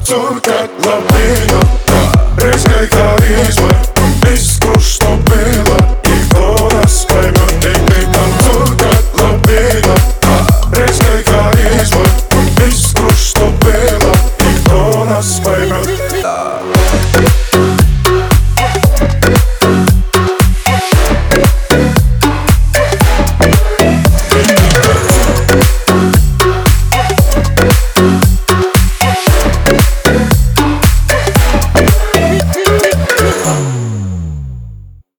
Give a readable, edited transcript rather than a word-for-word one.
цуркать лапина. Резкой харизмой, искус, что было, и кто нас поймет. И ты там цуркать лапина. Резкой харизмой, искус, что было, и кто нас поймет.